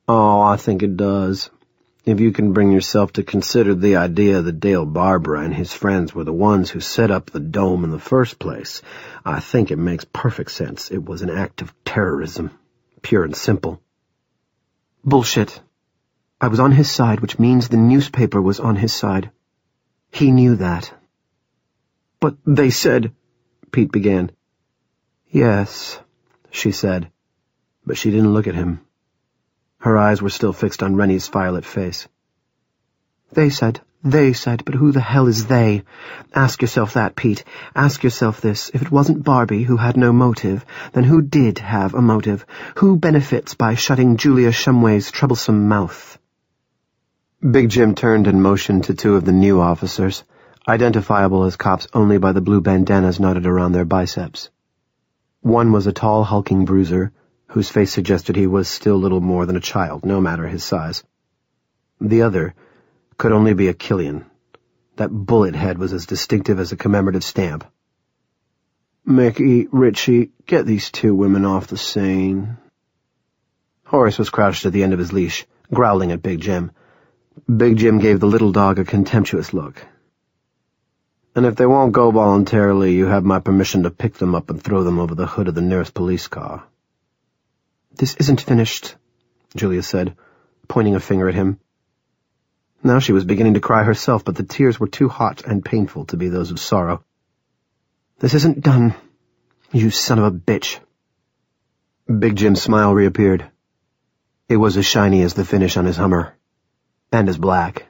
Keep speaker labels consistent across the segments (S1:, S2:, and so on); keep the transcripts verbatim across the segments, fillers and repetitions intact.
S1: Oh, I think it does. If you can bring yourself to consider the idea that Dale Barbara and his friends were the ones who set up the dome in the first place, I think it makes perfect sense. It was an act of terrorism, pure and simple.
S2: Bullshit. I was on his side, which means the newspaper was on his side. He knew that.
S1: But they said... Pete began.
S2: Yes, she said, but she didn't look at him. Her eyes were still fixed on Rennie's violet face. They said, they said, but who the hell is they? Ask yourself that, Pete. Ask yourself this. If it wasn't Barbie who had no motive, then who did have a motive? Who benefits by shutting Julia Shumway's troublesome mouth? Big Jim turned and motioned to two of the new officers, identifiable as cops only by the blue bandanas knotted around their biceps. One was a tall, hulking bruiser, whose face suggested he was still little more than a child, no matter his size. The other could only be a Killian. That bullet head was as distinctive as a commemorative stamp.
S1: Mickey, Richie, get these two women off the scene.
S2: Horace was crouched at the end of his leash, growling at Big Jim. Big Jim gave the little dog a contemptuous look.
S1: And if they won't go voluntarily, you have my permission to pick them up and throw them over the hood of the nearest police car.
S2: This isn't finished, Julia said, pointing a finger at him. Now she was beginning to cry herself, but the tears were too hot and painful to be those of sorrow. This isn't done, you son of a bitch. Big Jim's smile reappeared. It was as shiny as the finish on his Hummer, and as black.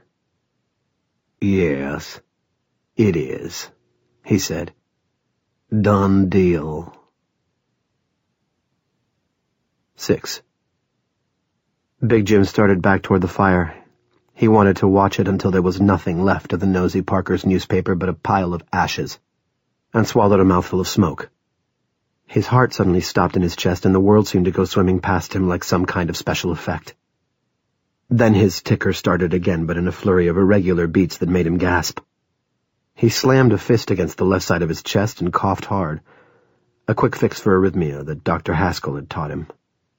S1: Yes, it is, he said. Done deal.
S2: Six. Big Jim started back toward the fire. He wanted to watch it until there was nothing left of the nosy Parker's newspaper but a pile of ashes, and swallowed a mouthful of smoke. His heart suddenly stopped in his chest, and the world seemed to go swimming past him like some kind of special effect. Then his ticker started again, but in a flurry of irregular beats that made him gasp. He slammed a fist against the left side of his chest and coughed hard, a quick fix for arrhythmia that Doctor Haskell had taught him.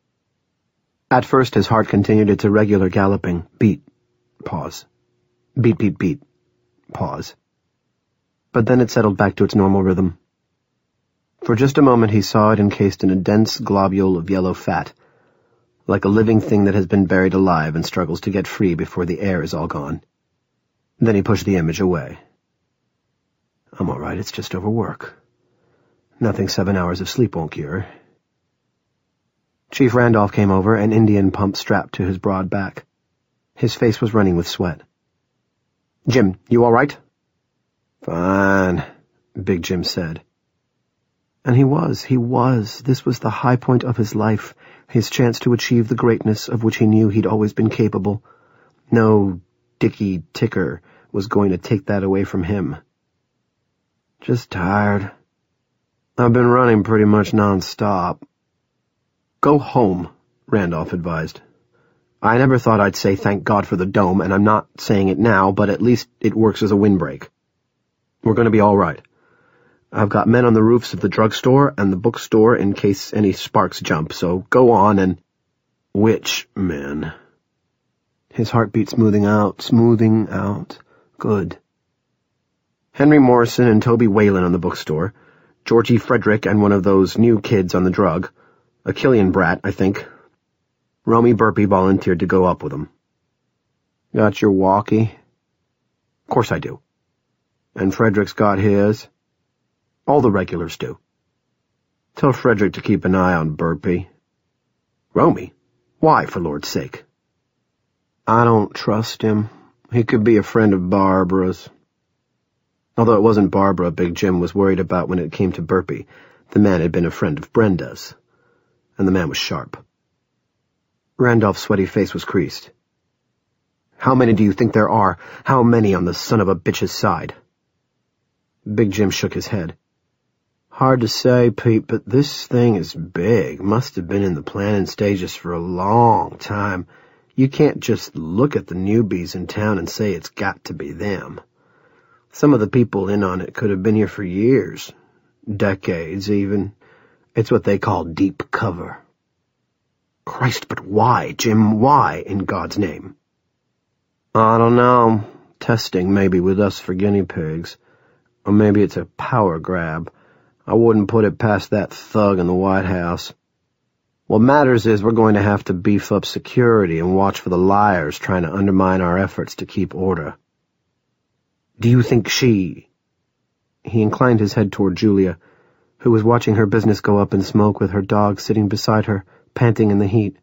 S2: At first his heart continued its irregular galloping, beat, pause, beat, beat, beat, pause. But then it settled back to its normal rhythm. For just a moment he saw it encased in a dense globule of yellow fat, like a living thing that has been buried alive and struggles to get free before the air is all gone. Then he pushed the image away. I'm all right, it's just overwork. Nothing seven hours of sleep won't cure. Chief Randolph came over, an Indian pump strapped to his broad back. His face was running with sweat. Jim, you all right?
S1: Fine, Big Jim said.
S2: And he was, he was. This was the high point of his life, his chance to achieve the greatness of which he knew he'd always been capable. No Dickie Ticker was going to take that away from him.
S1: Just tired. I've been running pretty much non-stop.
S2: Go home, Randolph advised. I never thought I'd say thank God for the dome, and I'm not saying it now, but at least it works as a windbreak. We're going to be all right. I've got men on the roofs of the drugstore and the bookstore in case any sparks jump, so go on and...
S1: Which men?
S2: His heartbeat smoothing out, smoothing out. Good. Henry Morrison and Toby Whalen on the bookstore, Georgie Frederick and one of those new kids on the drug, a Killian brat, I think. Romy Burpee volunteered to go up with him.
S1: Got your walkie?
S2: Of course I do.
S1: And Frederick's got his?
S2: All the regulars do.
S1: Tell Frederick to keep an eye on Burpee.
S2: Romy? Why, for Lord's sake?
S1: I don't trust him. He could be a friend of Barbara's.
S2: Although it wasn't Barbara Big Jim was worried about when it came to Burpee, the man had been a friend of Brenda's. And the man was sharp. Randolph's sweaty face was creased. How many do you think there are? How many on the son of a bitch's side? Big Jim shook his head.
S1: Hard to say, Pete, but this thing is big. Must have been in the planning stages for a long time. You can't just look at the newbies in town and say it's got to be them. Some of the people in on it could have been here for years. Decades, even. It's what they call deep cover. Christ, but why, Jim? Why, in God's name?
S2: I don't know. Testing, maybe, with us for guinea pigs. Or maybe it's a power grab. I wouldn't put it past that thug in the White House. What matters is we're going to have to beef up security and watch for the liars trying to undermine our efforts to keep order.
S1: Do you think she...
S2: He inclined his head toward Julia, who was watching her business go up in smoke with her dog sitting beside her, panting in the heat.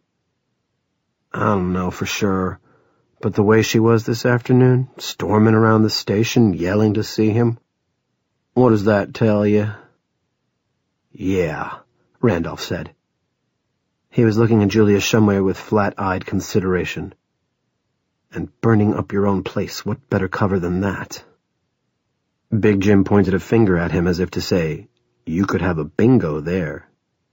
S2: I don't know for sure, but the way she was this afternoon, storming around the station, yelling to see him, what does that tell you?
S1: Yeah, Randolph said.
S2: He was looking at Julia Shumway with flat-eyed consideration.
S1: And burning up your own place, what better cover than that?
S2: Big Jim pointed a finger at him as if to say, you could have a bingo there.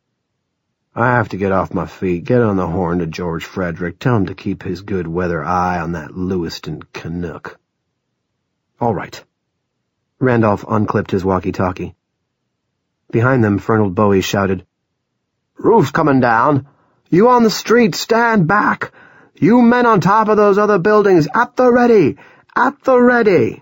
S2: I have to get off my feet, get on the horn to George Frederick, tell him to keep his good weather eye on that Lewiston Canuck.
S1: All right.
S2: Randolph unclipped his walkie-talkie. Behind them, Fernald Bowie shouted, Roof's coming down! You on the street, stand back! You men on top of those other buildings, at the ready! At the ready!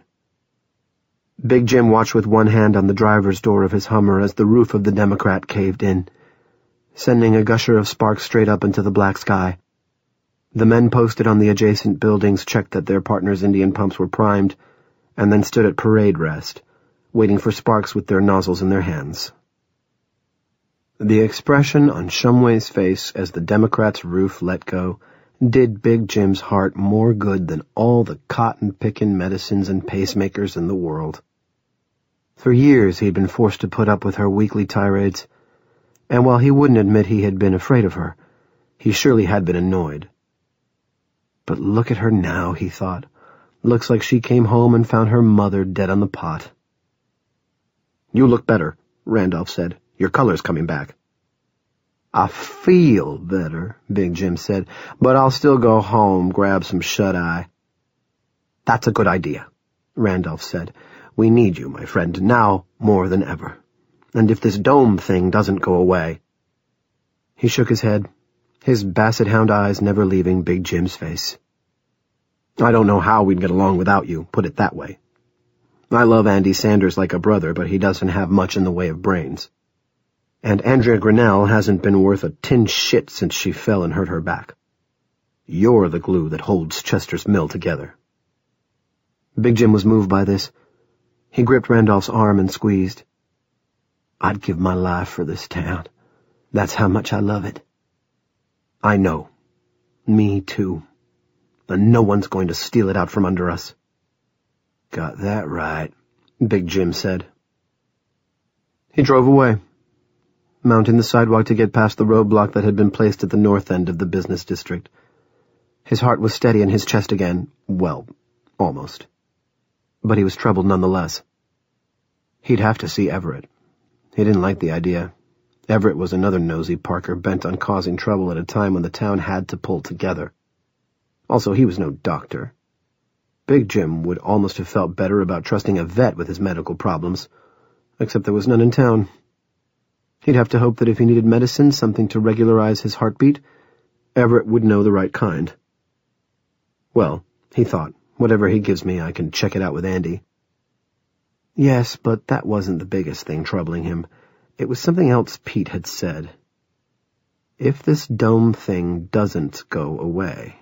S2: Big Jim watched with one hand on the driver's door of his Hummer as the roof of the Democrat caved in, sending a gusher of sparks straight up into the black sky. The men posted on the adjacent buildings checked that their partners' Indian pumps were primed, and then stood at parade rest, waiting for sparks with their nozzles in their hands. The expression on Shumway's face as the Democrat's roof let go did Big Jim's heart more good than all the cotton-picking medicines and pacemakers in the world. For years he'd been forced to put up with her weekly tirades, and while he wouldn't admit he had been afraid of her, he surely had been annoyed. But look at her now, he thought. Looks like she came home and found her mother dead on the pot.
S1: You look better, Randolph said. Your color's coming back.
S2: I feel better, Big Jim said, but I'll still go home, grab some shut-eye.
S1: That's a good idea, Randolph said. We need you, my friend, now more than ever. And if this dome thing doesn't go away...
S2: He shook his head, his basset hound eyes never leaving Big Jim's face.
S1: I don't know how we'd get along without you, put it that way. I love Andy Sanders like a brother, but he doesn't have much in the way of brains. And Andrea Grinnell hasn't been worth a tin shit since she fell and hurt her back. You're the glue that holds Chester's Mill together.
S2: Big Jim was moved by this. He gripped Randolph's arm and squeezed. I'd give my life for this town. That's how much I love it.
S1: I know.
S2: Me too.
S1: And no one's going to steal it out from under us.
S2: Got that right, Big Jim said. He drove away, mounting the sidewalk to get past the roadblock that had been placed at the north end of the business district. His heart was steady in his chest again. Well, almost. But he was troubled nonetheless. He'd have to see Everett. He didn't like the idea. Everett was another nosy Parker bent on causing trouble at a time when the town had to pull together. Also, he was no doctor. Big Jim would almost have felt better about trusting a vet with his medical problems, except there was none in town. He'd have to hope that if he needed medicine, something to regularize his heartbeat, Everett would know the right kind. Well, he thought, whatever he gives me, I can check it out with Andy. Yes, but that wasn't the biggest thing troubling him. It was something else Pete had said. If this dome thing doesn't go away...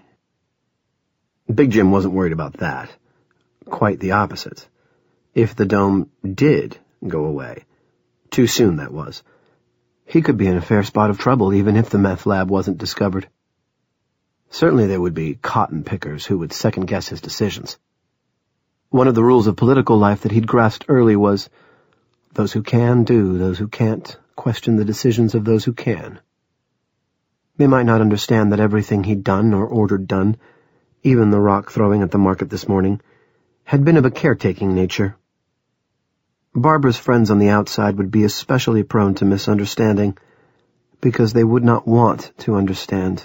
S2: Big Jim wasn't worried about that. Quite the opposite. If the dome did go away, too soon that was, he could be in a fair spot of trouble even if the meth lab wasn't discovered. Certainly there would be cotton pickers who would second-guess his decisions. One of the rules of political life that he'd grasped early was, those who can do, those who can't question the decisions of those who can. They might not understand that everything he'd done or ordered done, even the rock throwing at the market this morning, had been of a caretaking nature. Barbara's friends on the outside would be especially prone to misunderstanding, because they would not want to understand.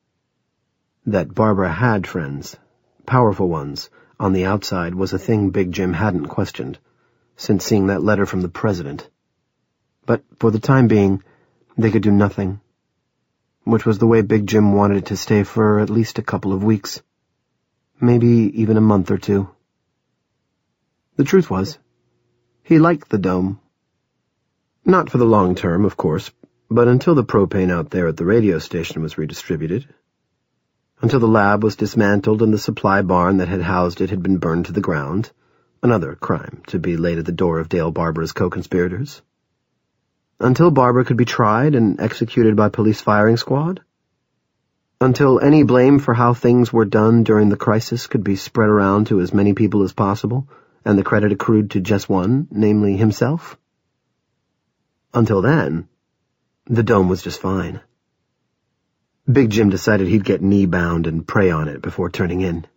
S2: That Barbara had friends, powerful ones, on the outside was a thing Big Jim hadn't questioned, since seeing that letter from the president. But for the time being, they could do nothing. which was the way Big Jim wanted it to stay for at least a couple of weeks. Maybe even a month or two. The truth was, he liked the dome. Not for the long term, of course, but until the propane out there at the radio station was redistributed. Until the lab was dismantled and the supply barn that had housed it had been burned to the ground. Another crime to be laid at the door of Dale Barbara's co-conspirators. Until Barbara could be tried and executed by police firing squad. Until any blame for how things were done during the crisis could be spread around to as many people as possible, and the credit accrued to just one, namely himself. Until then, the dome was just fine. Big Jim decided he'd get knee-bound and pray on it before turning in.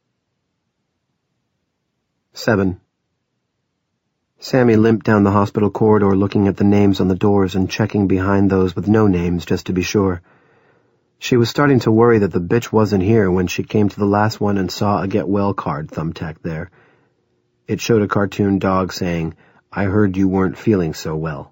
S2: Seven. Sammy limped down the hospital corridor looking at the names on the doors and checking behind those with no names just to be sure. She was starting to worry that the bitch wasn't here when she came to the last one and saw a get well card thumbtacked there. It showed a cartoon dog saying, "I heard you weren't feeling so well."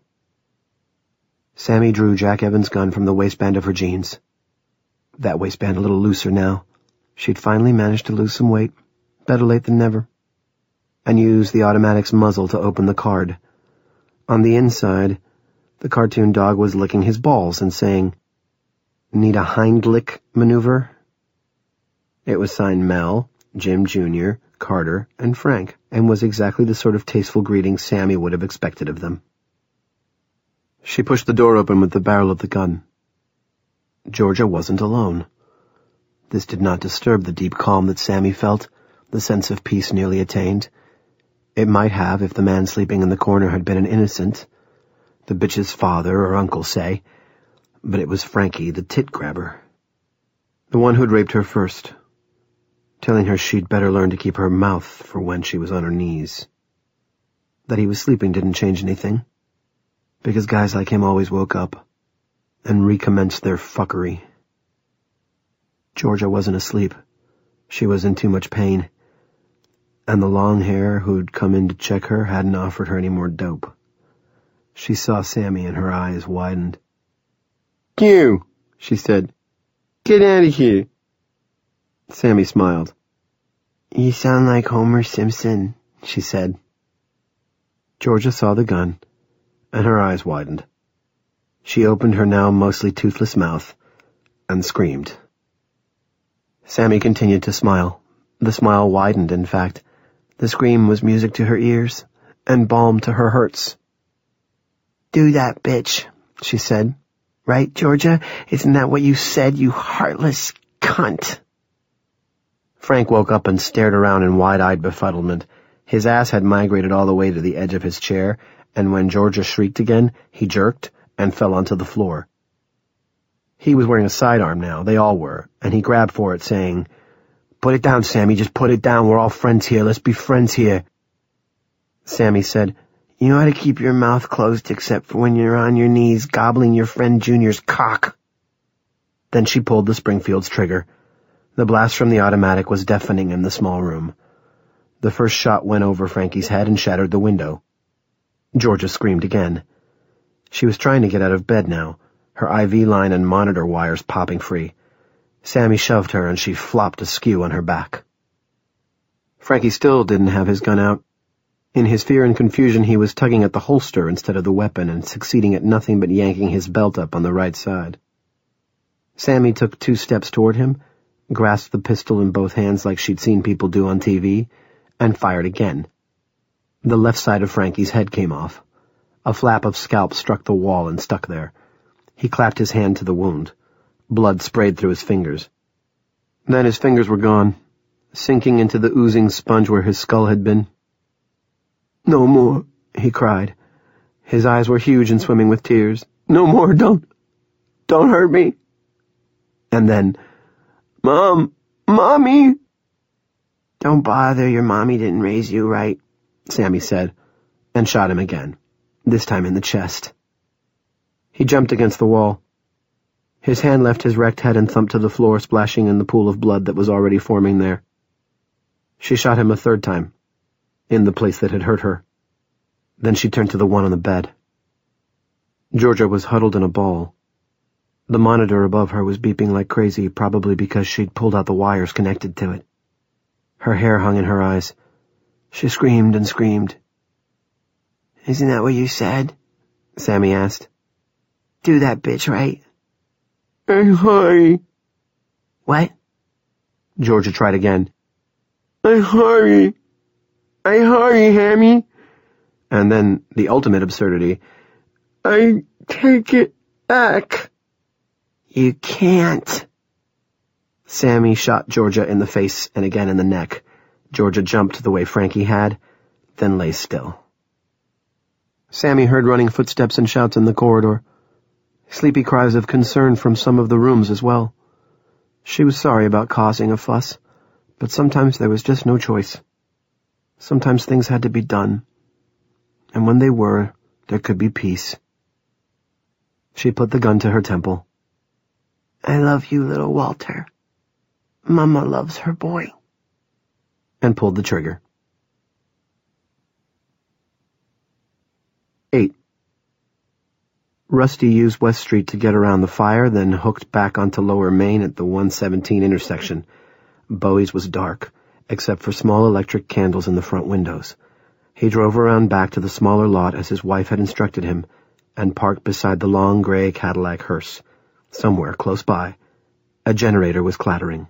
S2: Sammy drew Jack Evans' gun from the waistband of her jeans. That waistband a little looser now. She'd finally managed to lose some weight. Better late than never. And used the automatic's muzzle to open the card. On the inside, the cartoon dog was licking his balls and saying, "Need a hind lick maneuver?" It was signed Mel, Jim Junior, Carter, and Frank, and was exactly the sort of tasteful greeting Sammy would have expected of them. She pushed the door open with the barrel of the gun. Georgia wasn't alone. This did not disturb the deep calm that Sammy felt, the sense of peace nearly attained. It might have if the man sleeping in the corner had been an innocent, the bitch's father or uncle, say, but it was Frankie, the tit-grabber. The one who'd raped her first, telling her she'd better learn to keep her mouth for when she was on her knees. That he was sleeping didn't change anything, because guys like him always woke up and recommenced their fuckery. Georgia wasn't asleep. She was in too much pain, and the long hair who'd come in to check her hadn't offered her any more dope. She saw Sammy and her eyes widened. "Q," she said. "Get out of here." Sammy smiled. "You sound like Homer Simpson," she said. Georgia saw the gun, and her eyes widened. She opened her now mostly toothless mouth and screamed. Sammy continued to smile. The smile widened, in fact. The scream was music to her ears and balm to her hurts. "Do that, bitch," she said. "Right, Georgia? Isn't that what you said, you heartless cunt?" Frank woke up and stared around in wide-eyed befuddlement. His ass had migrated all the way to the edge of his chair, and when Georgia shrieked again, he jerked and fell onto the floor. He was wearing a sidearm now, they all were, and he grabbed for it, saying, "Put it down, Sammy, just put it down, we're all friends here, let's be friends here." Sammy said, "You know how to keep your mouth closed except for when you're on your knees gobbling your friend Junior's cock." Then she pulled the Springfield's trigger. The blast from the automatic was deafening in the small room. The first shot went over Frankie's head and shattered the window. Georgia screamed again. She was trying to get out of bed now, her I V line and monitor wires popping free. Sammy shoved her and she flopped askew on her back. Frankie still didn't have his gun out. In his fear and confusion he was tugging at the holster instead of the weapon and succeeding at nothing but yanking his belt up on the right side. Sammy took two steps toward him, grasped the pistol in both hands like she'd seen people do on T V, and fired again. The left side of Frankie's head came off. A flap of scalp struck the wall and stuck there. He clapped his hand to the wound. Blood sprayed through his fingers. Then his fingers were gone, sinking into the oozing sponge where his skull had been. "No more," he cried. His eyes were huge and swimming with tears. "No more, don't, don't hurt me." And then, "Mom, Mommy!" "Don't bother, your mommy didn't raise you right," Sammy said, and shot him again, this time in the chest. He jumped against the wall. His hand left his wrecked head and thumped to the floor, splashing in the pool of blood that was already forming there. She shot him a third time, in the place that had hurt her. Then she turned to the one on the bed. Georgia was huddled in a ball. The monitor above her was beeping like crazy, probably because she'd pulled out the wires connected to it. Her hair hung in her eyes. She screamed and screamed.
S3: "Isn't that what you said?" Sammy asked. "Do that bitch right."
S1: "I hurry."
S3: "What?"
S2: Georgia tried again.
S1: "I hurry. I hurry, Hammy."
S2: And then, the ultimate absurdity,
S1: "I take it back."
S3: "You can't."
S2: Sammy shot Georgia in the face and again in the neck. Georgia jumped the way Frankie had, then lay still. Sammy heard running footsteps and shouts in the corridor. Sleepy cries of concern from some of the rooms as well. She was sorry about causing a fuss, but sometimes there was just no choice. Sometimes things had to be done, and when they were, there could be peace. She put the gun to her temple.
S3: "I love you, little Walter. Mama loves her boy."
S2: And pulled the trigger. Eight. Rusty used West Street to get around the fire, then hooked back onto Lower Main at the one seventeen intersection. Bowie's was dark, except for small electric candles in the front windows. He drove around back to the smaller lot as his wife had instructed him, and parked beside the long gray Cadillac hearse. Somewhere close by, a generator was clattering.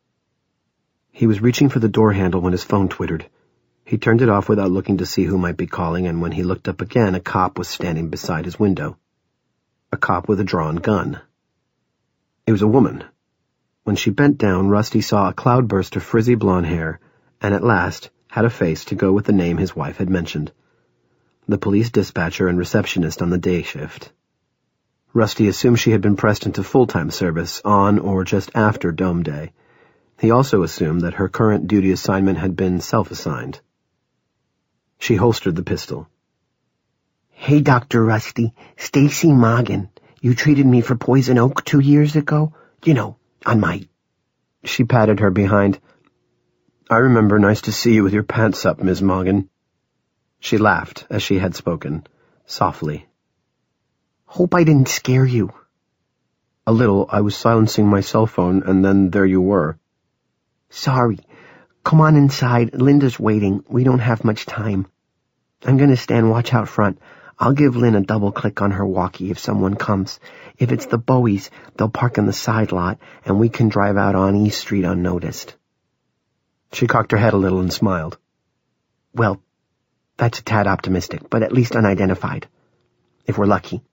S2: He was reaching for the door handle when his phone twittered. He turned it off without looking to see who might be calling, and when he looked up again, a cop was standing beside his window. A cop with a drawn gun. It was a woman. When she bent down, Rusty saw a cloudburst of frizzy blonde hair, and at last had a face to go with the name his wife had mentioned. The police dispatcher and receptionist on the day shift. Rusty assumed she had been pressed into full-time service on or just after Dome Day. He also assumed that her current duty assignment had been self-assigned. She holstered the pistol.
S3: "Hey, Doctor Rusty, Stacy Morgan. You treated me for Poison Oak two years ago? You know, on my..."
S2: She patted her behind. "I remember. Nice to see you with your pants up, Miss Morgan." She laughed as she had spoken, softly.
S3: "Hope I didn't scare you."
S2: "A little. I was silencing my cell phone, and then there you were."
S3: "Sorry. Come on inside. Linda's waiting. We don't have much time. I'm going to stand watch out front. I'll give Lynn a double click on her walkie if someone comes. If it's the Bowies, they'll park in the side lot, and we can drive out on East Street unnoticed."
S2: She cocked her head a little and smiled.
S3: "Well, that's a tad optimistic, but at least unidentified. If we're lucky."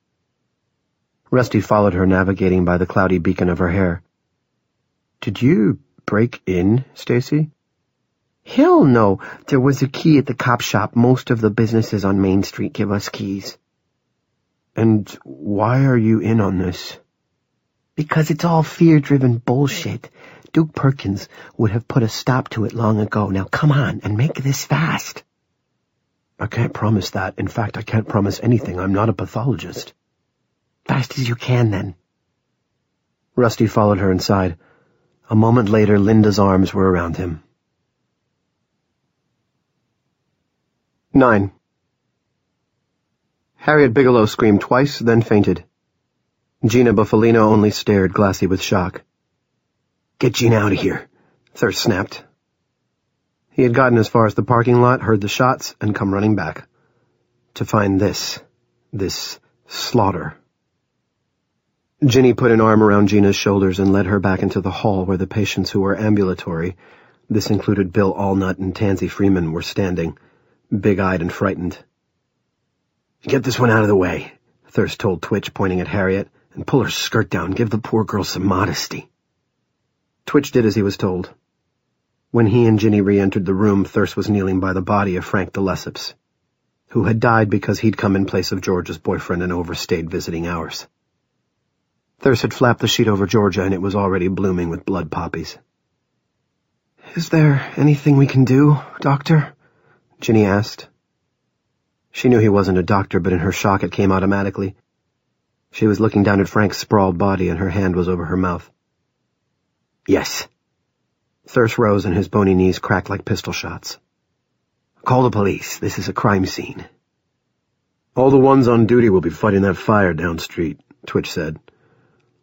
S2: Rusty followed her, navigating by the cloudy beacon of her hair. "Did you break in, Stacy?"
S3: "Hell no. There was a key at the cop shop. Most of the businesses on Main Street give us keys."
S2: "And why are you in on this?"
S3: "Because it's all fear-driven bullshit. Duke Perkins would have put a stop to it long ago. Now come on, and make this fast."
S2: "I can't promise that. In fact, I can't promise anything. I'm not a pathologist."
S3: "Fast as you can, then."
S2: Rusty followed her inside. A moment later, Linda's arms were around him. Nine. Harriet Bigelow screamed twice, then fainted. Gina Buffalino only stared, glassy with shock. "Get Gina out of here," Thirst snapped. He had gotten as far as the parking lot, heard the shots, and come running back. To find this, this slaughter. Ginny put an arm around Gina's shoulders and led her back into the hall where the patients who were ambulatory, this included Bill Allnut and Tansy Freeman, were standing, big-eyed and frightened. "Get this one out of the way," Thirst told Twitch, pointing at Harriet, "and pull her skirt down. Give the poor girl some modesty." Twitch did as he was told. When he and Ginny re-entered the room, Thirst was kneeling by the body of Frank de Lesseps, who had died because he'd come in place of George's boyfriend and overstayed visiting hours. Thirst had flapped the sheet over Georgia, and it was already blooming with blood poppies. "Is there anything we can do, Doctor?" Ginny asked. She knew he wasn't a doctor, but in her shock it came automatically. She was looking down at Frank's sprawled body, and her hand was over her mouth. "Yes." Thirst rose, and his bony knees cracked like pistol shots. "Call the police. This is a crime scene." "All the ones on duty will be fighting that fire down street," Twitch said.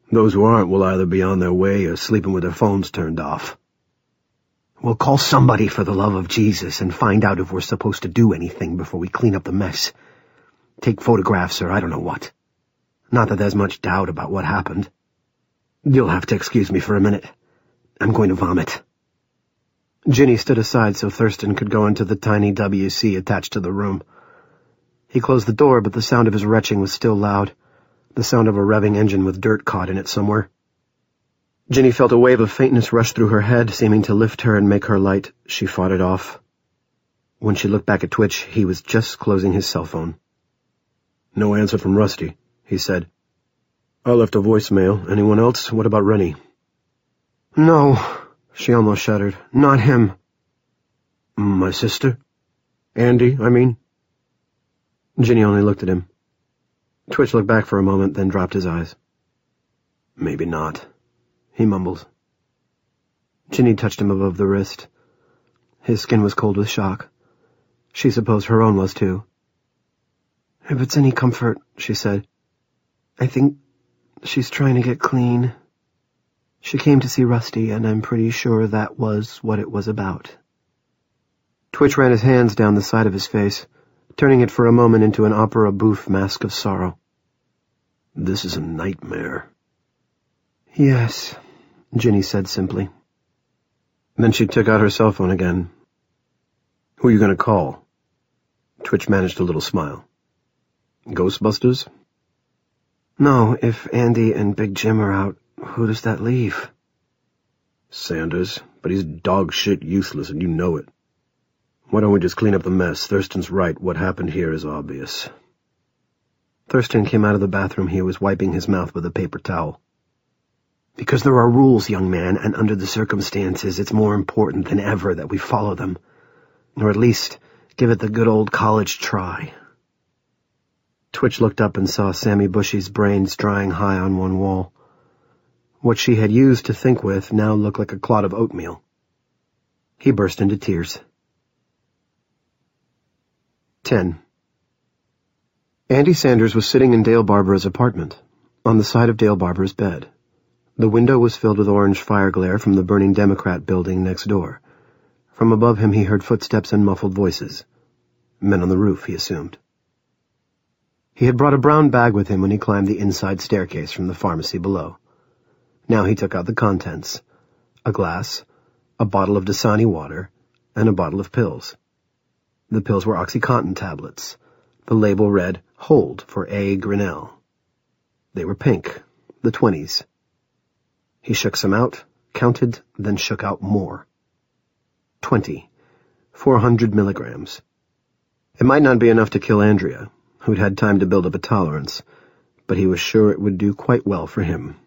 S1: Those who aren't will either be on their way or sleeping with their phones turned off.
S2: We'll call somebody for the love of Jesus and find out if we're supposed to do anything before we clean up the mess. Take photographs or I don't know what. Not that there's much doubt about what happened. You'll have to excuse me for a minute. I'm going to vomit.
S1: Ginny stood aside so Thurston could go into the tiny W C attached to the room. He closed the door, but the sound of his retching was still loud, the sound of a revving engine with dirt caught in it somewhere. Ginny felt a wave of faintness rush through her head, seeming to lift her and make her light. She fought it off. When she looked back at Twitch, he was just closing his cell phone. "No answer from Rusty," he said. "I left a voicemail. Anyone else? What about Rennie?"
S2: "No," she almost shuddered. "Not him."
S1: "My sister? Andy, I mean?"
S2: Ginny only looked at him. Twitch looked back for a moment, then dropped his eyes.
S1: "Maybe not," he mumbled.
S2: Ginny touched him above the wrist. His skin was cold with shock. She supposed her own was too. "If it's any comfort," she said, "I think she's trying to get clean. She came to see Rusty, and I'm pretty sure that was what it was about." Twitch ran his hands down the side of his face, turning it for a moment into an opera bouffe mask of sorrow.
S1: "This is a nightmare."
S2: "Yes," Ginny said simply.
S1: Then she took out her cell phone again. "Who are you going to call?" Twitch managed a little smile. "Ghostbusters?"
S2: "No, if Andy and Big Jim are out, who does that leave?"
S1: "Sanders, but he's dog shit useless and you know it. Why don't we just clean up the mess? Thurston's right. What happened here is obvious."
S2: Thurston came out of the bathroom. He was wiping his mouth with a paper towel. "Because there are rules, young man, and under the circumstances, it's more important than ever that we follow them. Or at least, give it the good old college try." Twitch looked up and saw Sammy Bushy's brains drying high on one wall. What she had used to think with now looked like a clod of oatmeal. He burst into tears. Ten. Andy Sanders was sitting in Dale Barber's apartment, on the side of Dale Barber's bed. The window was filled with orange fire glare from the burning Democrat building next door. From above him he heard footsteps and muffled voices. Men on the roof, he assumed. He had brought a brown bag with him when he climbed the inside staircase from the pharmacy below. Now he took out the contents: a glass, a bottle of Dasani water, and a bottle of pills. The pills were OxyContin tablets. The label read, "Hold for A. Grinnell." They were pink, the twenties. He shook some out, counted, then shook out more. Twenty. Four hundred milligrams. It might not be enough to kill Andrea, who'd had time to build up a tolerance, but he was sure it would do quite well for him.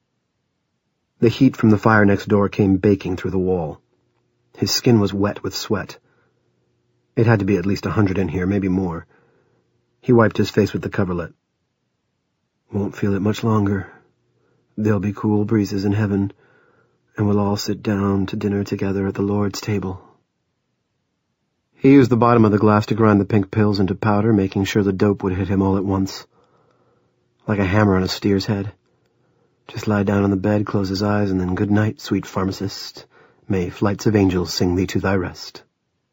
S2: The heat from the fire next door came baking through the wall. His skin was wet with sweat. It had to be at least a hundred in here, maybe more. He wiped his face with the coverlet. "Won't feel it much longer. There'll be cool breezes in heaven, and we'll all sit down to dinner together at the Lord's table." He used the bottom of the glass to grind the pink pills into powder, making sure the dope would hit him all at once. Like a hammer on a steer's head. Just lie down on the bed, close his eyes, and then good night, sweet pharmacist. May flights of angels sing thee to thy rest.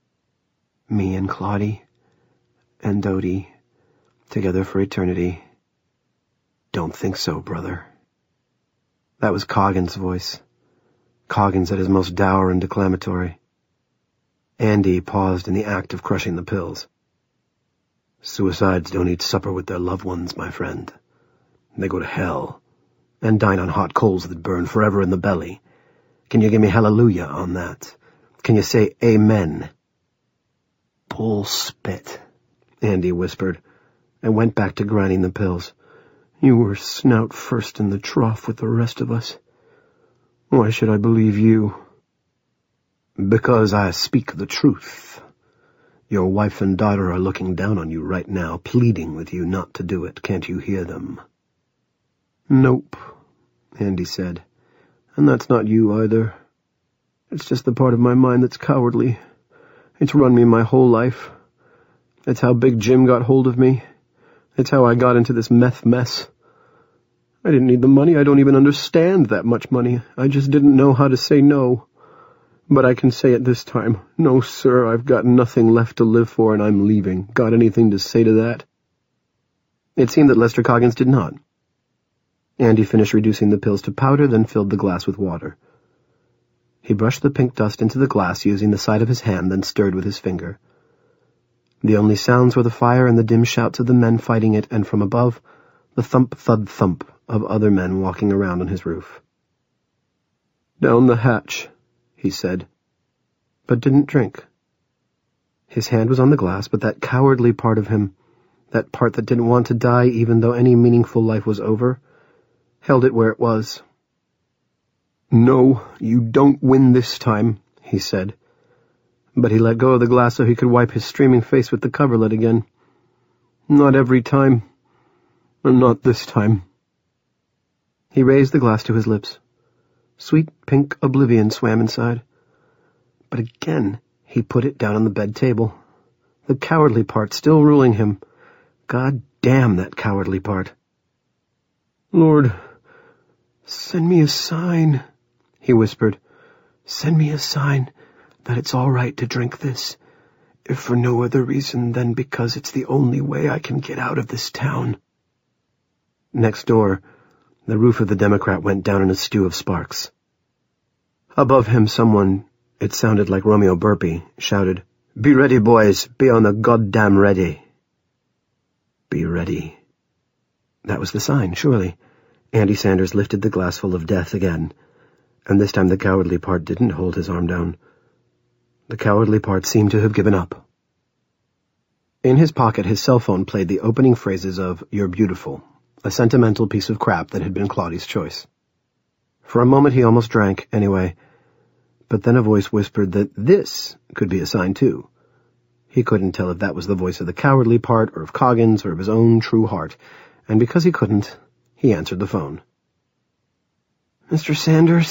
S2: Me and Claudie and Dodie, together for eternity. Don't think so, brother. That was Coggins' voice. Coggins at his most dour and declamatory. Andy paused in the act of crushing the pills. "Suicides don't eat supper with their loved ones, my friend. They go to hell, and dine on hot coals that burn forever in the belly. Can you give me hallelujah on that? Can you say amen?" "Bull spit," Andy whispered, and went back to grinding the pills. "You were snout first in the trough with the rest of us. Why should I believe you?" "Because I speak the truth. Your wife and daughter are looking down on you right now, pleading with you not to do it. Can't you hear them?" "Nope," Andy said. "And that's not you either. It's just the part of my mind that's cowardly. It's run me my whole life. It's how Big Jim got hold of me. It's how I got into this meth mess. I didn't need the money. I don't even understand that much money. I just didn't know how to say no. But I can say it this time. No, sir, I've got nothing left to live for, and I'm leaving. Got anything to say to that?" It seemed that Lester Coggins did not. Andy finished reducing the pills to powder, then filled the glass with water. He brushed the pink dust into the glass using the side of his hand, then stirred with his finger. The only sounds were the fire and the dim shouts of the men fighting it, and from above, the thump-thud-thump of other men walking around on his roof. "Down the hatch," he said, but didn't drink. His hand was on the glass, but that cowardly part of him, that part that didn't want to die even though any meaningful life was over, held it where it was. "No, you don't win this time," he said. But he let go of the glass so he could wipe his streaming face with the coverlet again. "Not every time. And not this time." He raised the glass to his lips. Sweet pink oblivion swam inside. But again he put it down on the bed table. The cowardly part still ruling him. God damn that cowardly part. "Lord, send me a sign," he whispered. "Send me a sign that it's all right to drink this, if for no other reason than because it's the only way I can get out of this town." Next door, the roof of the Democrat went down in a stew of sparks. Above him, someone, it sounded like Romeo Burpee, shouted, "Be ready, boys! Be on the goddamn ready!" Be ready. That was the sign, surely. Andy Sanders lifted the glass full of death again, and this time the cowardly part didn't hold his arm down. The cowardly part seemed to have given up. In his pocket, his cell phone played the opening phrases of "You're Beautiful," a sentimental piece of crap that had been Claudia's choice. For a moment he almost drank, anyway, but then a voice whispered that this could be a sign too. He couldn't tell if that was the voice of the cowardly part, or of Coggins, or of his own true heart, and because he couldn't, he answered the phone. "Mister Sanders?"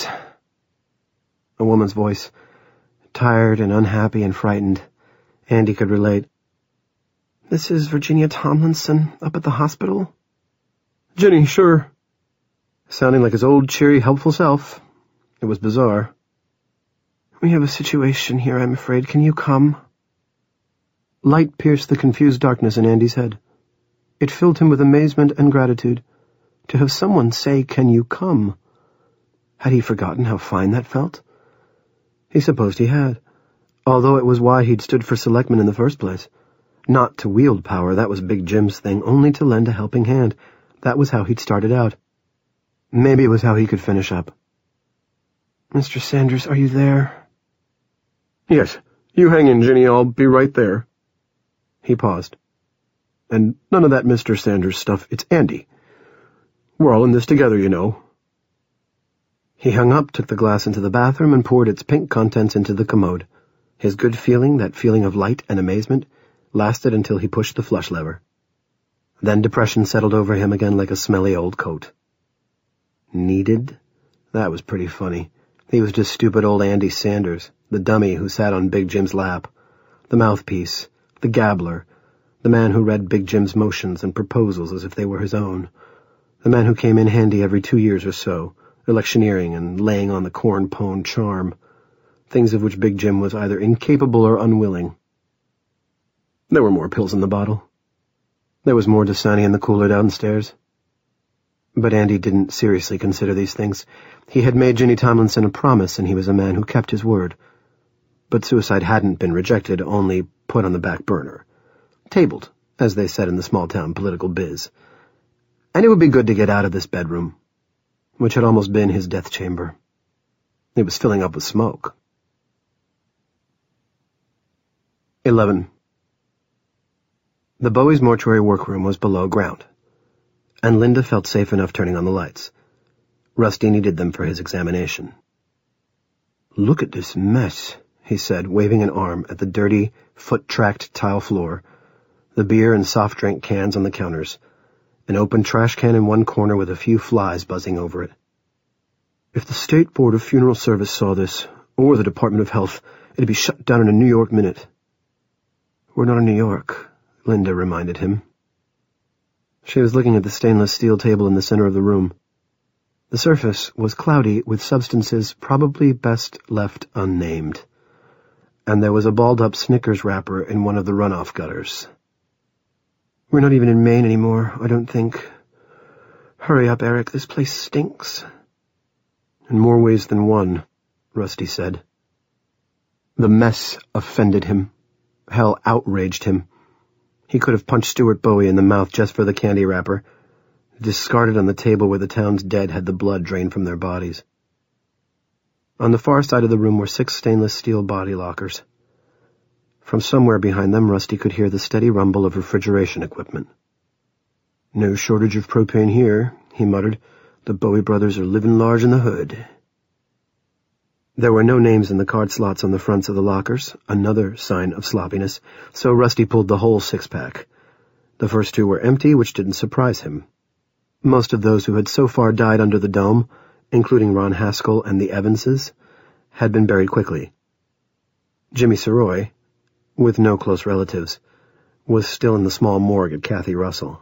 S2: A woman's voice, tired and unhappy and frightened. Andy could relate. "This is Virginia Tomlinson, up at the hospital?" "Jenny, sure." Sounding like his old, cheery, helpful self. It was bizarre. "We have a situation here, I'm afraid. Can you come?" Light pierced the confused darkness in Andy's head. It filled him with amazement and gratitude. To have someone say, "Can you come?" Had he forgotten how fine that felt? He supposed he had, although it was why he'd stood for selectman in the first place. Not to wield power, that was Big Jim's thing, only to lend a helping hand. That was how he'd started out. Maybe it was how he could finish up. "Mister Sanders, are you there?" "Yes. You hang in, Ginny. I'll be right there." He paused. "And none of that Mister Sanders stuff. It's Andy. We're all in this together, you know." He hung up, took the glass into the bathroom, and poured its pink contents into the commode. His good feeling, that feeling of light and amazement, lasted until he pushed the flush lever. Then depression settled over him again like a smelly old coat. Needed? That was pretty funny. He was just stupid old Andy Sanders, the dummy who sat on Big Jim's lap, the mouthpiece, the gabbler, the man who read Big Jim's motions and proposals as if they were his own, the man who came in handy every two years or so, electioneering and laying on the corn-pone charm, things of which Big Jim was either incapable or unwilling. There were more pills in the bottle. There was more Dasani in the cooler downstairs. But Andy didn't seriously consider these things. He had made Ginny Tomlinson a promise, and he was a man who kept his word. But suicide hadn't been rejected, only put on the back burner. Tabled, as they said in the small-town political biz. And it would be good to get out of this bedroom, which had almost been his death chamber. It was filling up with smoke. Eleven. The Bowie's mortuary workroom was below ground, and Linda felt safe enough turning on the lights. Rusty needed them for his examination. "Look at this mess," he said, waving an arm at the dirty, foot-tracked tile floor, the beer and soft drink cans on the counters, an open trash can in one corner with a few flies buzzing over it. "If the State Board of Funeral Service saw this, or the Department of Health, it'd be shut down in a New York minute." "We're not in New York," Linda reminded him. She was looking at the stainless steel table in the center of the room. The surface was cloudy with substances probably best left unnamed, and there was a balled-up Snickers wrapper in one of the runoff gutters.
S3: We're not even in Maine anymore, I don't think. Hurry up, Eric, this place stinks.
S2: In more ways than one, Rusty said. The mess offended him. Hell, outraged him. He could have punched Stuart Bowie in the mouth just for the candy wrapper, discarded on the table where the town's dead had the blood drained from their bodies. On the far side of the room were six stainless steel body lockers. From somewhere behind them, Rusty could hear the steady rumble of refrigeration equipment. No shortage of propane here, he muttered. The Bowie brothers are living large in the hood. There were no names in the card slots on the fronts of the lockers, another sign of sloppiness, so Rusty pulled the whole six-pack. The first two were empty, which didn't surprise him. Most of those who had so far died under the dome, including Ron Haskell and the Evanses, had been buried quickly. Jimmy Soroy, with no close relatives, was still in the small morgue at Kathy Russell.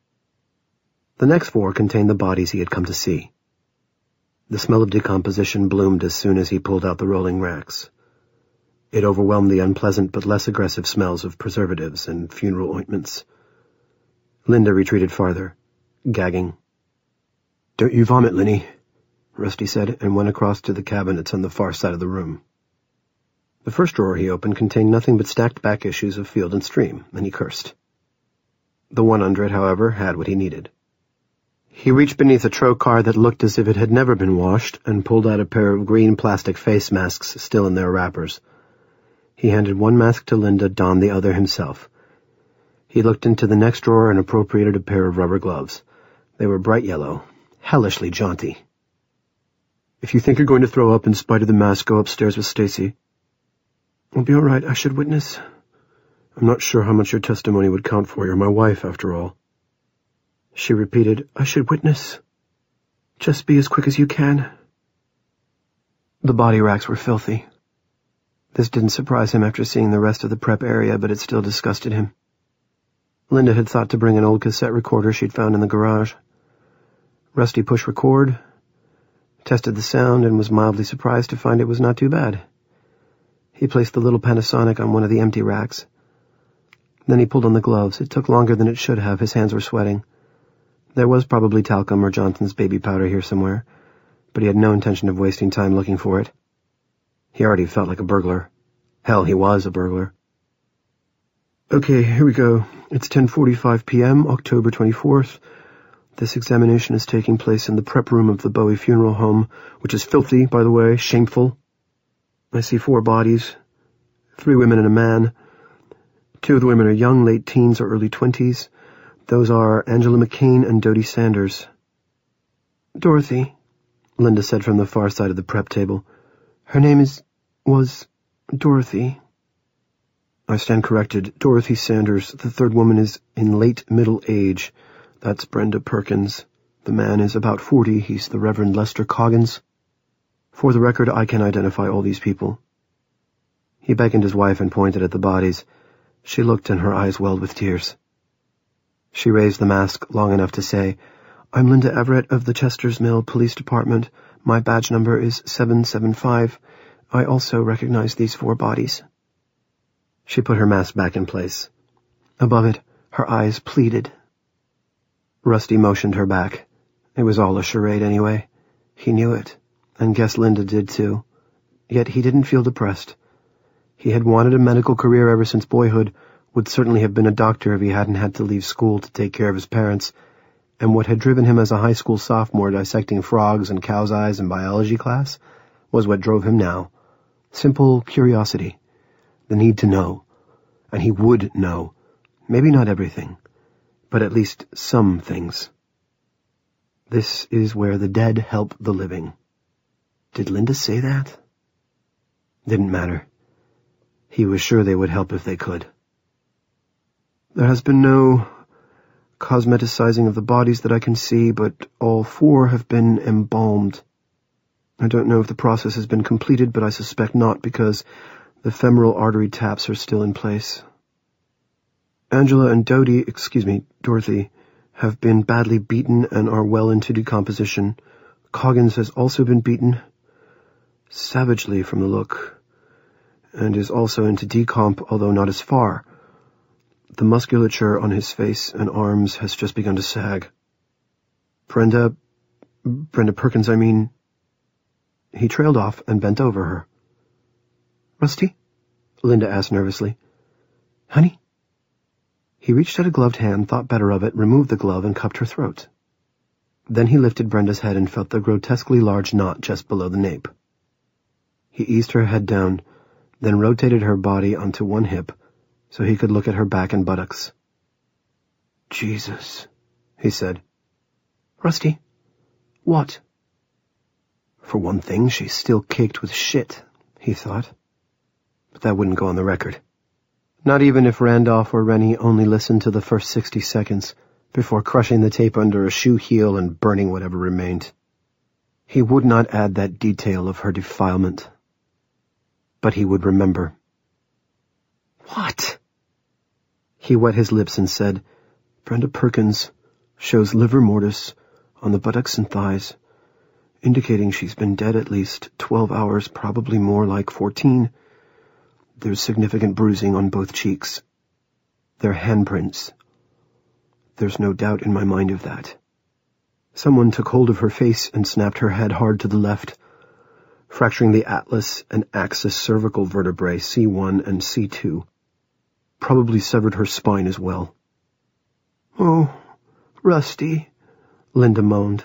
S2: The next four contained the bodies he had come to see. The smell of decomposition bloomed as soon as he pulled out the rolling racks. It overwhelmed the unpleasant but less aggressive smells of preservatives and funeral ointments. Linda retreated farther, gagging. "Don't you vomit, Linny," Rusty said, and went across to the cabinets on the far side of the room. The first drawer he opened contained nothing but stacked back issues of Field and Stream, and he cursed. The one under it, however, had what he needed. He reached beneath a trocar that looked as if it had never been washed and pulled out a pair of green plastic face masks still in their wrappers. He handed one mask to Linda, donned the other himself. He looked into the next drawer and appropriated a pair of rubber gloves. They were bright yellow, hellishly jaunty. "If you think you're going to throw up in spite of the mask, go upstairs with Stacy." "I'll be all right. I should witness." "I'm not sure how much your testimony would count for. You're my wife, after all." She repeated, "I should witness." "Just be as quick as you can." The body racks were filthy. This didn't surprise him after seeing the rest of the prep area, but it still disgusted him. Linda had thought to bring an old cassette recorder she'd found in the garage. Rusty pushed record, tested the sound, and was mildly surprised to find it was not too bad. He placed the little Panasonic on one of the empty racks. Then he pulled on the gloves. It took longer than it should have. His hands were sweating. There was probably talcum or Johnson's baby powder here somewhere, but he had no intention of wasting time looking for it. He already felt like a burglar. Hell, he was a burglar. "Okay, here we go. It's ten forty-five p.m., October twenty-fourth. This examination is taking place in the prep room of the Bowie Funeral Home, which is filthy, by the way, shameful. I see four bodies, three women and a man. Two of the women are young, late teens or early twenties. Those are Angela McCain and Dodie Sanders." "Dorothy," Linda said from the far side of the prep table. "Her name is... was... Dorothy." "I stand corrected. Dorothy Sanders. The third woman is in late middle age. That's Brenda Perkins. The man is about forty. He's the Reverend Lester Coggins. For the record, I can identify all these people." He beckoned his wife and pointed at the bodies. She looked and her eyes welled with tears. She raised the mask long enough to say, "I'm Linda Everett of the Chester's Mill Police Department. My badge number is seven seven five. I also recognize these four bodies." She put her mask back in place. Above it, her eyes pleaded. Rusty motioned her back. It was all a charade anyway. He knew it, and guessed Linda did too. Yet he didn't feel depressed. He had wanted a medical career ever since boyhood, would certainly have been a doctor if he hadn't had to leave school to take care of his parents, and what had driven him as a high school sophomore dissecting frogs and cow's eyes in biology class was what drove him now. Simple curiosity. The need to know. And he would know. Maybe not everything, but at least some things. This is where the dead help the living. Did Linda say that? Didn't matter. He was sure they would help if they could. "There has been no cosmeticizing of the bodies that I can see, but all four have been embalmed. I don't know if the process has been completed, but I suspect not, because the femoral artery taps are still in place. Angela and Dodie, excuse me, Dorothy, have been badly beaten and are well into decomposition. Coggins has also been beaten, savagely from the look, and is also into decomp, although not as far. The musculature on his face and arms has just begun to sag. Brenda... Brenda Perkins, I mean... He trailed off and bent over her. "Rusty?" Linda asked nervously. "Honey?" He reached out a gloved hand, thought better of it, removed the glove, and cupped her throat. Then he lifted Brenda's head and felt the grotesquely large knot just below the nape. He eased her head down, then rotated her body onto one hip so he could look at her back and buttocks. "Jesus," he said. "Rusty? What?" For one thing, she's still caked with shit, he thought. But that wouldn't go on the record. Not even if Randolph or Rennie only listened to the first sixty seconds before crushing the tape under a shoe heel and burning whatever remained. He would not add that detail of her defilement. But he would remember. "What?" He wet his lips and said, "Brenda Perkins shows livor mortis on the buttocks and thighs, indicating she's been dead at least twelve hours, probably more like fourteen. There's significant bruising on both cheeks. They're handprints. There's no doubt in my mind of that." Someone took hold of her face and snapped her head hard to the left, fracturing the atlas and axis cervical vertebrae C one and C two. Probably severed her spine as well. "Oh, Rusty," Linda moaned.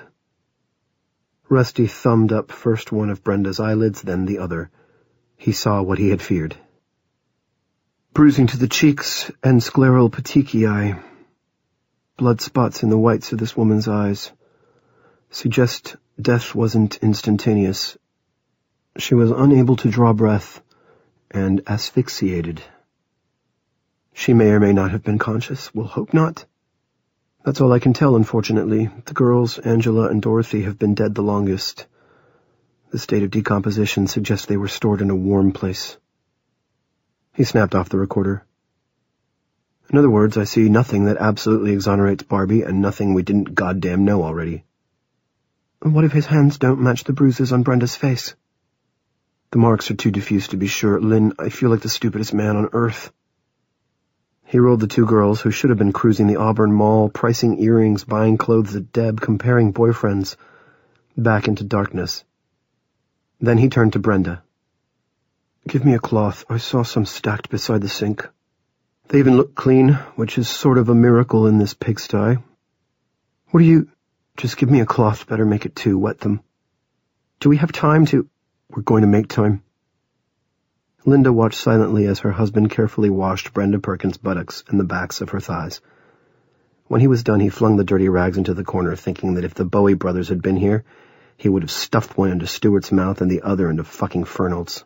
S2: Rusty thumbed up first one of Brenda's eyelids, then the other. He saw what he had feared. "Bruising to the cheeks and scleral petechiae. Blood spots in the whites of this woman's eyes. Suggest death wasn't instantaneous. She was unable to draw breath and asphyxiated. She may or may not have been conscious. We'll hope not. That's all I can tell, unfortunately. The girls, Angela and Dorothy, have been dead the longest. The state of decomposition suggests they were stored in a warm place." He snapped off the recorder. "In other words, I see nothing that absolutely exonerates Barbie and nothing we didn't goddamn know already." "And what if his hands don't match the bruises on Brenda's face?" "The marks are too diffuse to be sure. Lynn, I feel like the stupidest man on earth." He rolled the two girls, who should have been cruising the Auburn Mall, pricing earrings, buying clothes at Deb, comparing boyfriends, back into darkness. Then he turned to Brenda. "Give me a cloth. I saw some stacked beside the sink. They even look clean, which is sort of a miracle in this pigsty. What do you... Just give me a cloth. Better make it two. Wet them. Do we have time to... We're going to make time." Linda watched silently as her husband carefully washed Brenda Perkins' buttocks and the backs of her thighs. When he was done, he flung the dirty rags into the corner, thinking that if the Bowie brothers had been here, he would have stuffed one into Stuart's mouth and the other into fucking Fernald's.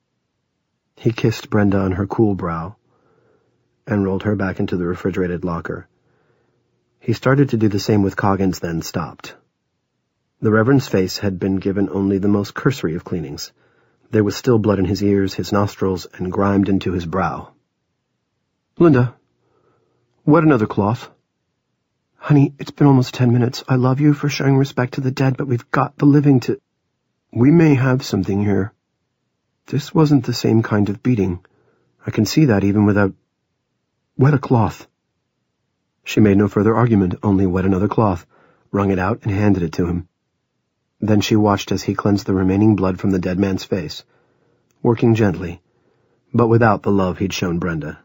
S2: He kissed Brenda on her cool brow and rolled her back into the refrigerated locker. He started to do the same with Coggins, then stopped. The Reverend's face had been given only the most cursory of cleanings. There was still blood in his ears, his nostrils, and grimed into his brow. "Linda, wet another cloth." "Honey, it's been almost ten minutes. I love you for showing respect to the dead, but we've got the living to... We may have something here. This wasn't the same kind of beating. I can see that even without... Wet a cloth." She made no further argument, only wet another cloth, wrung it out, and handed it to him. Then she watched as he cleansed the remaining blood from the dead man's face, working gently, but without the love he'd shown Brenda.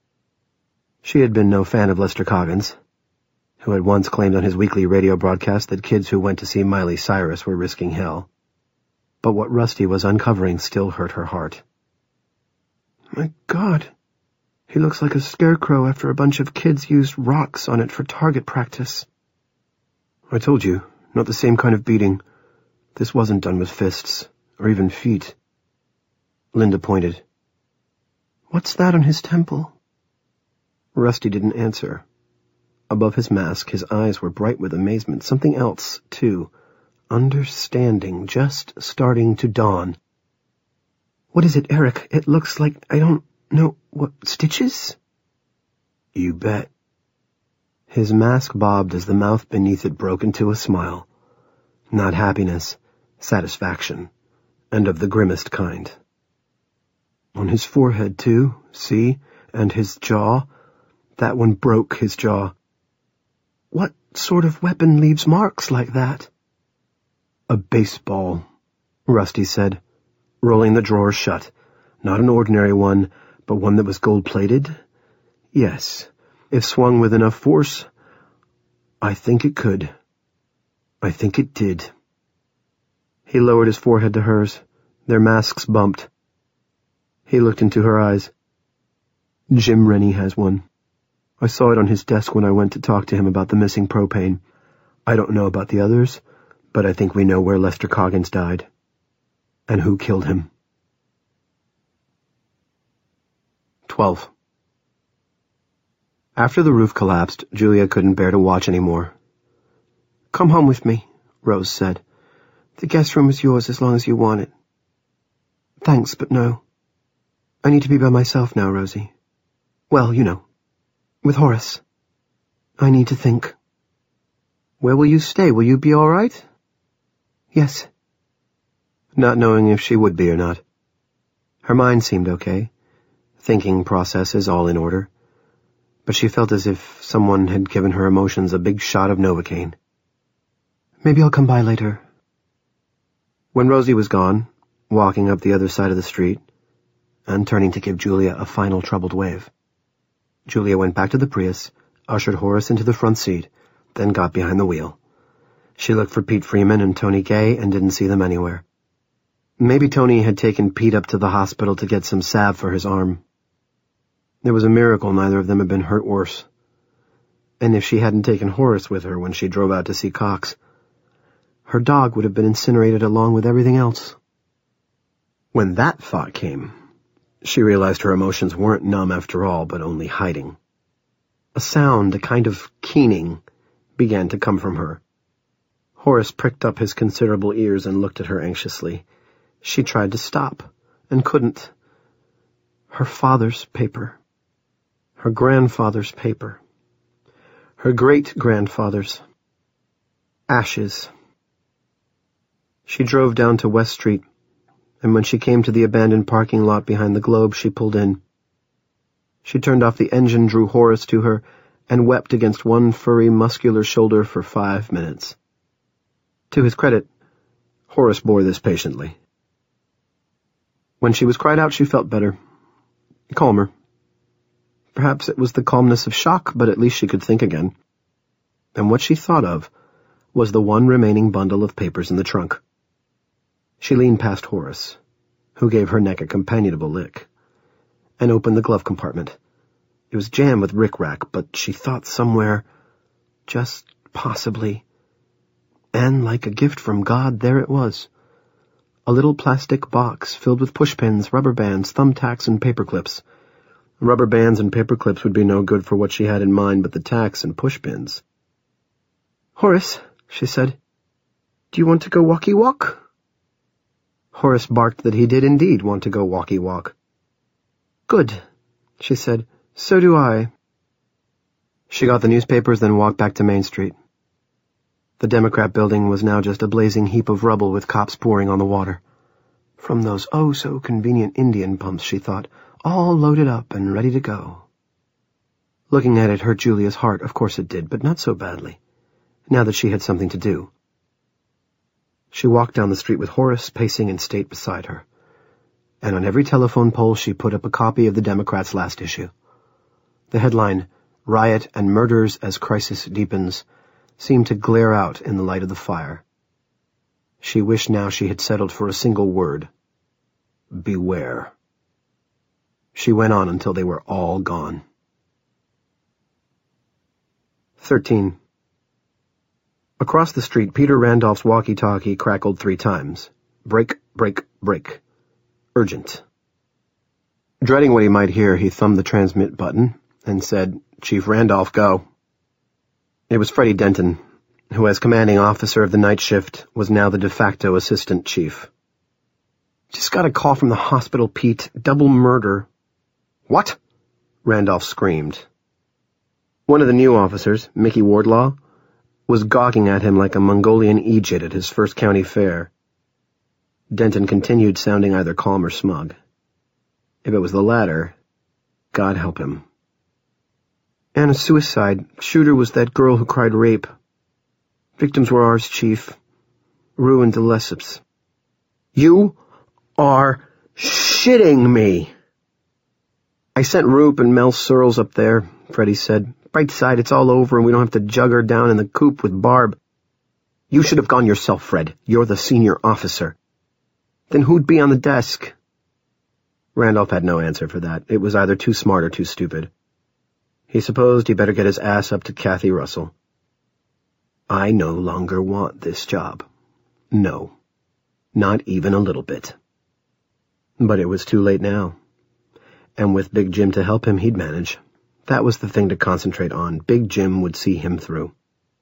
S2: She had been no fan of Lester Coggins, who had once claimed on his weekly radio broadcast that kids who went to see Miley Cyrus were risking hell. But what Rusty was uncovering still hurt her heart. "My God, he looks like a scarecrow after a bunch of kids used rocks on it for target practice." "I told you, not the same kind of beating. This wasn't done with fists, or even feet." Linda pointed. "What's that on his temple?" Rusty didn't answer. Above his mask, his eyes were bright with amazement. Something else, too. Understanding, just starting to dawn. "What is it, Eric? It looks like, I don't know, what, stitches?" "You bet." His mask bobbed as the mouth beneath it broke into a smile. Not happiness, satisfaction, and of the grimmest kind. On his forehead, too, see, and his jaw. That one broke his jaw.
S3: What sort of weapon leaves marks like that?
S2: A baseball, Rusty said, rolling the drawer shut. Not an ordinary one, but one that was gold-plated? Yes, if swung with enough force, I think it could. I think it did. He lowered his forehead to hers. Their masks bumped. He looked into her eyes. Jim Rennie has one. I saw it on his desk when I went to talk to him about the missing propane. I don't know about the others, but I think we know where Lester Coggins died. And who killed him. Twelve. After the roof collapsed, Julia couldn't bear to watch anymore.
S3: Come home with me, Rose said. The guest room is yours as long as you want it. Thanks, but no. I need to be by myself now, Rosie. Well, you know. With Horace. I need to think.
S2: Where will you stay? Will you be all right?
S3: Yes.
S2: Not knowing if she would be or not. Her mind seemed okay. Thinking processes all in order. But she felt as if someone had given her emotions a big shot of Novocaine.
S3: Maybe I'll come by later.
S2: When Rosie was gone, walking up the other side of the street, and turning to give Julia a final troubled wave, Julia went back to the Prius, ushered Horace into the front seat, then got behind the wheel. She looked for Pete Freeman and Tony Gay and didn't see them anywhere. Maybe Tony had taken Pete up to the hospital to get some salve for his arm. It was a miracle neither of them had been hurt worse. And if she hadn't taken Horace with her when she drove out to see Cox, her dog would have been incinerated along with everything else. When that thought came, she realized her emotions weren't numb after all, but only hiding. A sound, a kind of keening, began to come from her. Horace pricked up his considerable ears and looked at her anxiously. She tried to stop, and couldn't. Her father's paper. Her grandfather's paper. Her great-grandfather's. Ashes. She drove down to West Street, and when she came to the abandoned parking lot behind the Globe, she pulled in. She turned off the engine, drew Horace to her, and wept against one furry, muscular shoulder for five minutes. To his credit, Horace bore this patiently. When she was cried out, she felt better. Calmer. Perhaps it was the calmness of shock, but at least she could think again. And what she thought of was the one remaining bundle of papers in the trunk. She leaned past Horace, who gave her neck a companionable lick, and opened the glove compartment. It was jammed with rickrack, but she thought somewhere, just possibly, and like a gift from God, there it was. A little plastic box filled with pushpins, rubber bands, thumbtacks, and paperclips. Rubber bands and paperclips would be no good for what she had in mind, but the tacks and pushpins.
S3: Horace, she said, do you want to go walkie-walk?
S2: Horace barked that he did indeed want to go walkie-walk.
S3: Good, she said. So do I.
S2: She got the newspapers, then walked back to Main Street. The Democrat building was now just a blazing heap of rubble with cops pouring on the water. From those oh-so-convenient Indian pumps, she thought, all loaded up and ready to go. Looking at it hurt Julia's heart, of course it did, but not so badly, now that she had something to do. She walked down the street with Horace pacing in state beside her, and on every telephone pole she put up a copy of the Democrat's last issue. The headline, Riot and Murders as Crisis Deepens, seemed to glare out in the light of the fire. She wished now she had settled for a single word. Beware. She went on until they were all gone. Thirteen. Across the street, Peter Randolph's walkie-talkie crackled three times. Break, break, break. Urgent. Dreading what he might hear, he thumbed the transmit button and said, Chief Randolph, go. It was Freddie Denton, who as commanding officer of the night shift was now the de facto assistant chief. Just got a call from the hospital, Pete. Double murder. What? Randolph screamed. One of the new officers, Mickey Wardlaw, was gawking at him like a Mongolian Egypt at his first county fair. Denton continued sounding either calm or smug. If it was the latter, God help him. And a suicide. Shooter was that girl who cried rape. Victims were ours, Chief. Rue and DeLesseps. You are shitting me. I sent Roop and Mel Searles up there, Freddie said. Bright side, it's all over and we don't have to jug her down in the coop with Barb. You should have gone yourself, Fred. You're the senior officer. Then who'd be on the desk? Randolph had no answer for that. It was either too smart or too stupid. He supposed he better get his ass up to Kathy Russell. I no longer want this job. No. Not even a little bit. But it was too late now. And with Big Jim to help him, he'd manage. That was the thing to concentrate on. Big Jim would see him through.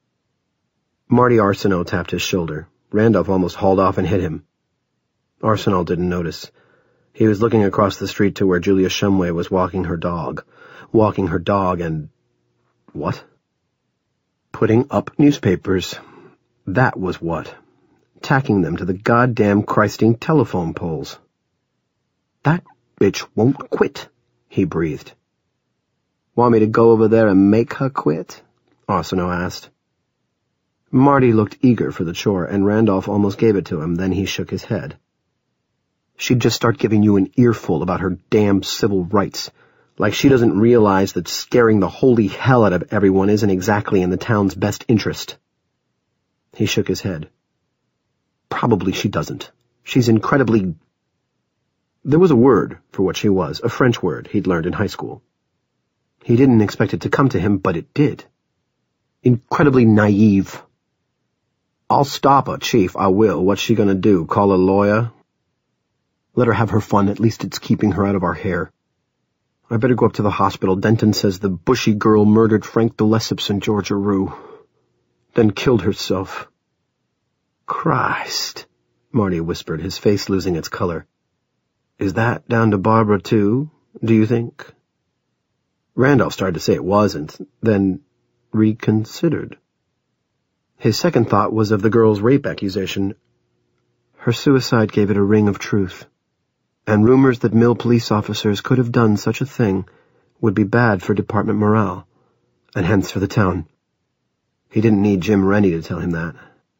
S2: Marty Arsenault tapped his shoulder. Randolph almost hauled off and hit him. Arsenault didn't notice. He was looking across the street to where Julia Shumway was walking her dog. Walking her dog and... what? Putting up newspapers. That was what. Tacking them to the goddamn Christine telephone poles. That bitch won't quit, he breathed. Want me to go over there and make her quit? Arsenault asked. Marty looked eager for the chore, and Randolph almost gave it to him, then he shook his head. She'd just start giving you an earful about her damn civil rights, like she doesn't realize that scaring the holy hell out of everyone isn't exactly in the town's best interest. He shook his head. Probably she doesn't. She's incredibly... There was a word for what she was, a French word he'd learned in high school. He didn't expect it to come to him, but it did. Incredibly naive. I'll stop her, Chief, I will. What's she gonna do, call a lawyer? Let her have her fun, at least it's keeping her out of our hair. I better go up to the hospital. Denton says the bushy girl murdered Frank DeLesseps and Georgia Rue. Then killed herself. Christ, Marty whispered, his face losing its color. Is that down to Barbara, too, do you think? Randolph started to say it wasn't, then reconsidered. His second thought was of the girl's rape accusation. Her suicide gave it a ring of truth, and rumors that Mill police officers could have done such a thing would be bad for department morale, and hence for the town. He didn't need Jim Rennie to tell him that.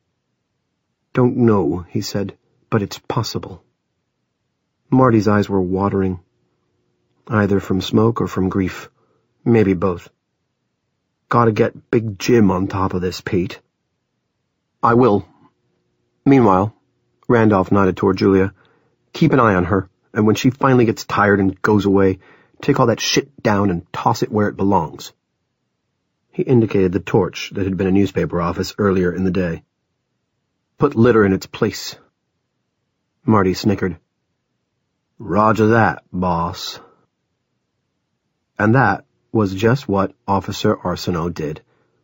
S2: Don't know, he said, but it's possible. Marty's eyes were watering, either from smoke or from grief. Maybe both. Gotta get Big Jim on top of this, Pete. I will. Meanwhile, Randolph nodded toward Julia. Keep an eye on her, and when she finally gets tired and goes away, take all that shit down and toss it where it belongs. He indicated the torch that had been a newspaper office earlier in the day. Put litter in its place. Marty snickered. Roger that, boss. And that was just what Officer Arsenault did.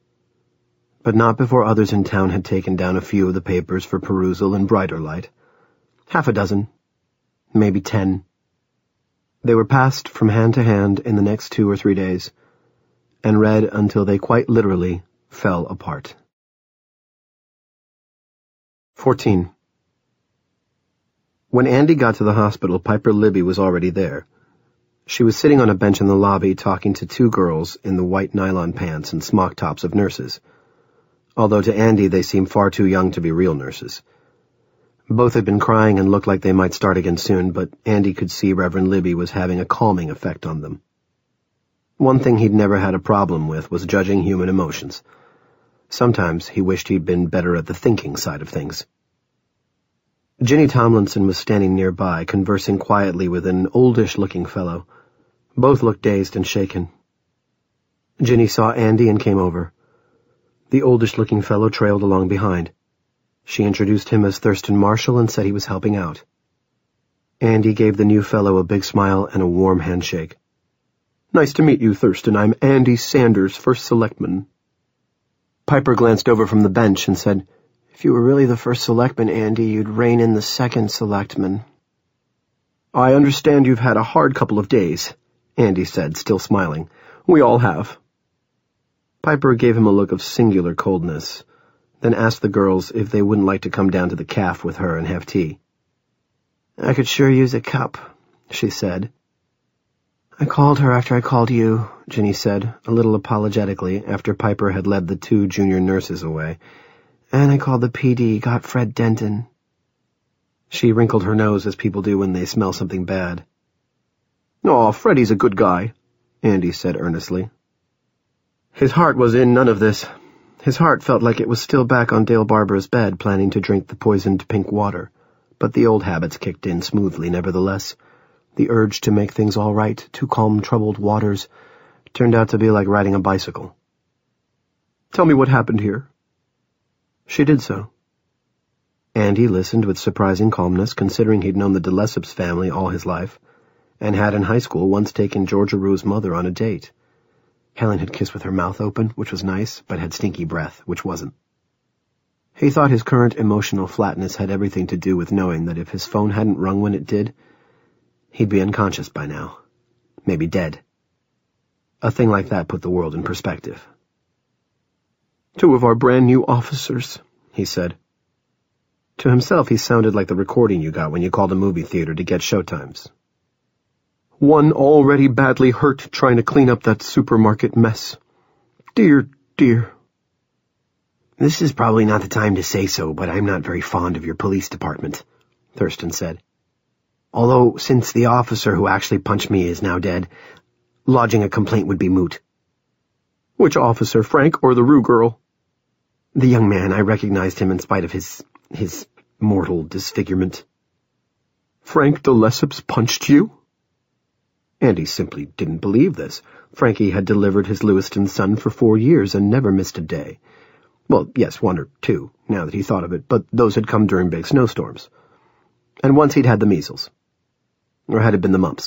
S2: But not before others in town had taken down a few of the papers for perusal in brighter light. Half a dozen. Maybe ten. They were passed from hand to hand in the next two or three days, and read until they quite literally fell apart. Fourteen. When Andy got to the hospital, Piper Libby was already there. She was sitting on a bench in the lobby talking to two girls in the white nylon pants and smock tops of nurses, although to Andy they seemed far too young to be real nurses. Both had been crying and looked like they might start again soon, but Andy could see Reverend Libby was having a calming effect on them. One thing he'd never had a problem with was judging human emotions. Sometimes he wished he'd been better at the thinking side of things. Ginny Tomlinson was standing nearby, conversing quietly with an oldish-looking fellow. Both looked dazed and shaken. Ginny saw Andy and came over. The oldish-looking fellow trailed along behind. She introduced him as Thurston Marshall and said he was helping out. Andy gave the new fellow a big smile and a warm handshake. Nice to meet you, Thurston. I'm Andy Sanders, first selectman. Piper glanced over from the bench and said, If you were really the first selectman, Andy, you'd rein in the second selectman. I understand you've had a hard couple of days, Andy said, still smiling. We all have. Piper gave him a look of singular coldness, then asked the girls if they wouldn't like to come down to the cafe with her and have tea.
S3: "I could sure use a cup," she said. "I called her after I called you," Ginny said, a little apologetically, after Piper had led the two junior nurses away. "And I called the P D, got Fred Denton."
S2: She wrinkled her nose as people do when they smell something bad. "Aw, Freddie's a good guy," Andy said earnestly. His heart was in none of this. His heart felt like it was still back on Dale Barber's bed, planning to drink the poisoned pink water, but the old habits kicked in smoothly nevertheless. The urge to make things all right, to calm troubled waters, turned out to be like riding a bicycle. "Tell me what happened here." She did so. Andy listened with surprising calmness, considering he'd known the de Lesseps family all his life, and had in high school once taken Georgia Rue's mother on a date. Helen had kissed with her mouth open, which was nice, but had stinky breath, which wasn't. He thought his current emotional flatness had everything to do with knowing that if his phone hadn't rung when it did, he'd be unconscious by now. Maybe dead. A thing like that put the world in perspective. "Two of our brand new officers," he said. To himself, he sounded like the recording you got when you called a movie theater to get showtimes. "One already badly hurt trying to clean up that supermarket mess. Dear, dear."
S3: "This is probably not the time to say so, but I'm not very fond of your police department," Thurston said. "Although, since the officer who actually punched me is now dead, lodging a complaint would be moot."
S2: "Which officer, Frank or the Rue girl?"
S3: "The young man. I recognized him in spite of his... his mortal disfigurement."
S2: "Frank de Lesseps punched you?" Andy simply didn't believe this. Frankie had delivered his Lewiston son for four years and never missed a day. Well, yes, one or two, now that he thought of it, but those had come during big snowstorms. And once he'd had the measles. Or had it been the mumps?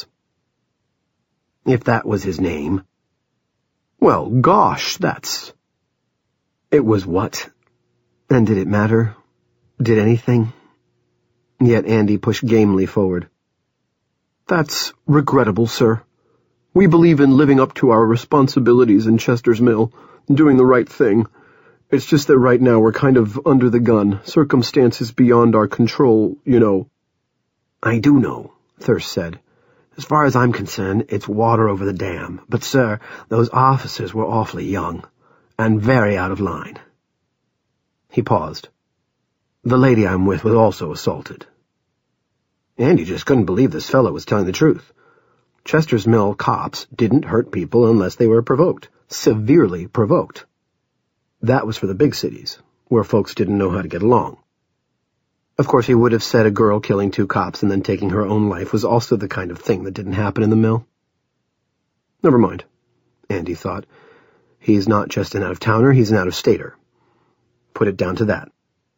S3: If that was his name.
S2: Well, gosh, that's...
S3: It was what? And did it matter? Did anything? Yet Andy pushed gamely forward.
S2: "That's regrettable, sir. We believe in living up to our responsibilities in Chester's Mill, doing the right thing. It's just that right now we're kind of under the gun, circumstances beyond our control, you know."
S3: "I do know," Thirst said. "As far as I'm concerned, it's water over the dam. But, sir, those officers were awfully young, and very out of line."
S2: He paused.
S3: "The lady I'm with was also assaulted."
S2: Andy just couldn't believe this fellow was telling the truth. Chester's Mill cops didn't hurt people unless they were provoked, severely provoked. That was for the big cities, where folks didn't know how to get along. Of course, he would have said a girl killing two cops and then taking her own life was also the kind of thing that didn't happen in the mill. Never mind, Andy thought. He's not just an out-of-towner, he's an out-of-stater. Put it down to that.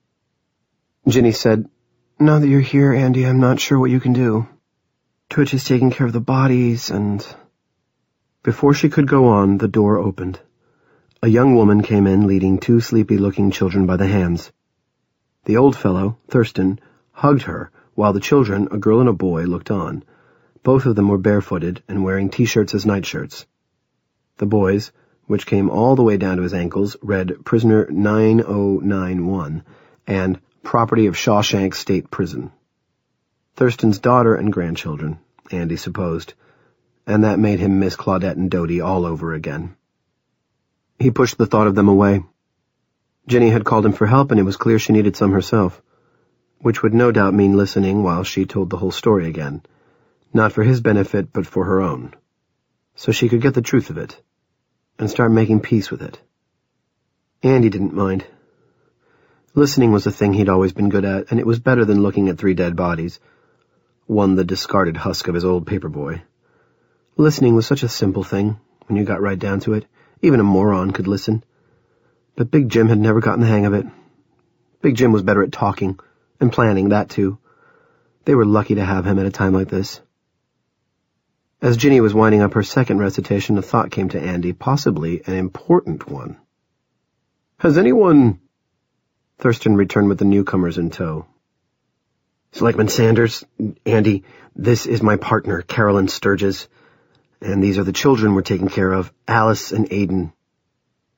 S2: Ginny said,
S3: "Now that you're here, Andy, I'm not sure what you can do. Twitch is taking care of the bodies, and..."
S2: Before she could go on, the door opened. A young woman came in leading two sleepy-looking children by the hands. The old fellow, Thurston, hugged her, while the children, a girl and a boy, looked on. Both of them were barefooted and wearing T-shirts as nightshirts. The boy's, which came all the way down to his ankles, read Prisoner nine oh nine one and Property of Shawshank State Prison. Thurston's daughter and grandchildren, Andy supposed, and that made him miss Claudette and Dodie all over again. He pushed the thought of them away. Ginny had called him for help, and it was clear she needed some herself, which would no doubt mean listening while she told the whole story again, not for his benefit but for her own, so she could get the truth of it, and start making peace with it. Andy didn't mind. Listening was a thing he'd always been good at, and it was better than looking at three dead bodies, one the discarded husk of his old paperboy. Listening was such a simple thing, when you got right down to it. Even a moron could listen. But Big Jim had never gotten the hang of it. Big Jim was better at talking, and planning, that too. They were lucky to have him at a time like this. As Ginny was winding up her second recitation, a thought came to Andy, possibly an important one. "Has anyone—" Thurston returned with the newcomers in tow. "Selectman Sanders, Andy, this is my partner, Carolyn Sturgis, and these are the children we're taking care of, Alice and Aiden."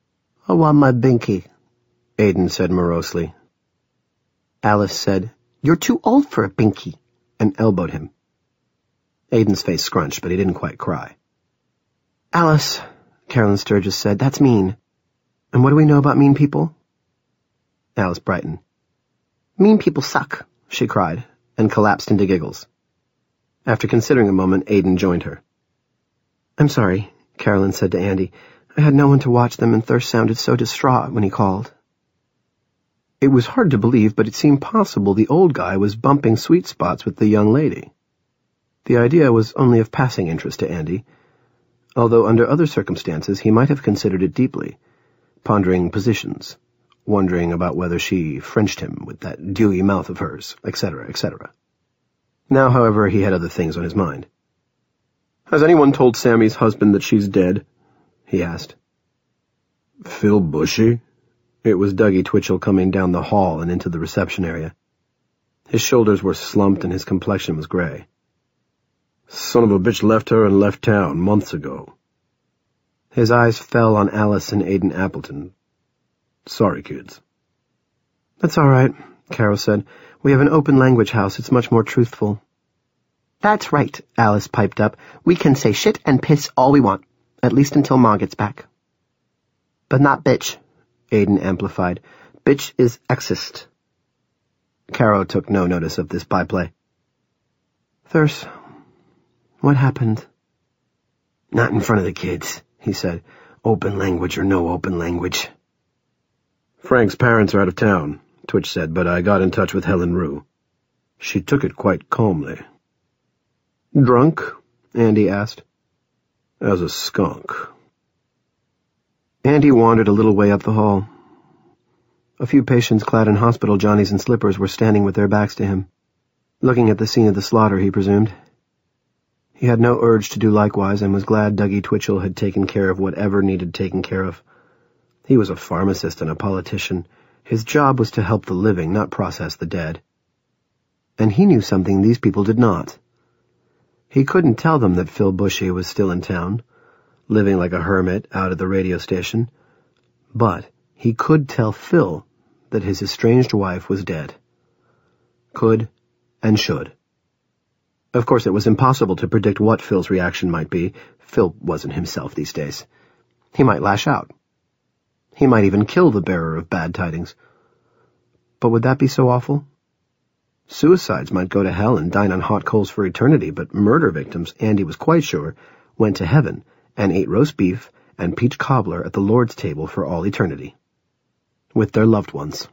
S3: I want my binky,
S2: Aiden said morosely.
S3: Alice said, You're too old for a binky,
S2: and elbowed him. Aiden's face scrunched, but he didn't quite cry.
S3: Alice, Carolyn Sturgis said, that's mean. And what do we know about mean people?
S2: Alice brightened.
S3: Mean people suck, she cried,
S2: and collapsed into giggles. After considering a moment, Aiden joined her.
S3: I'm sorry, Carolyn said to Andy. I had no one to watch them, and Thirst sounded so distraught when he called.
S2: It was hard to believe, but it seemed possible the old guy was bumping sweet spots with the young lady. The idea was only of passing interest to Andy, although under other circumstances he might have considered it deeply, pondering positions, wondering about whether she Frenched him with that dewy mouth of hers, et cetera, et cetera. Now, however, he had other things on his mind. "Has anyone told Sammy's husband that she's dead?" he asked. "Phil Bushy?" It was Dougie Twitchell coming down the hall and into the reception area. His shoulders were slumped and his complexion was gray. "Son of a bitch left her and left town months ago." His eyes fell on Alice and Aiden Appleton. "Sorry, kids."
S3: "That's all right," Carol said. "We have an open language house. It's much more truthful." "That's right," Alice piped up. "We can say shit and piss all we want, at least until Ma gets back." "But not bitch," Aiden amplified. "Bitch is exist."
S2: Carol took no notice of this byplay.
S3: "Thirst, what happened?"
S2: "Not in front of the kids," he said. "Open language or no open language." "Frank's parents are out of town," Twitch said, "but I got in touch with Helen Rue. She took it quite calmly." "Drunk?" Andy asked. "As a skunk." Andy wandered a little way up the hall. A few patients clad in hospital johnnies and slippers were standing with their backs to him, looking at the scene of the slaughter, he presumed. He had no urge to do likewise and was glad Dougie Twitchell had taken care of whatever needed taken care of. He was a pharmacist and a politician. His job was to help the living, not process the dead. And he knew something these people did not. He couldn't tell them that Phil Bushy was still in town, living like a hermit out at the radio station, but he could tell Phil that his estranged wife was dead. Could and should. Of course, it was impossible to predict what Phil's reaction might be. Phil wasn't himself these days. He might lash out. He might even kill the bearer of bad tidings. But would that be so awful? Suicides might go to hell and dine on hot coals for eternity, but murder victims, Andy was quite sure, went to heaven and ate roast beef and peach cobbler at the Lord's table for all eternity. With their loved ones.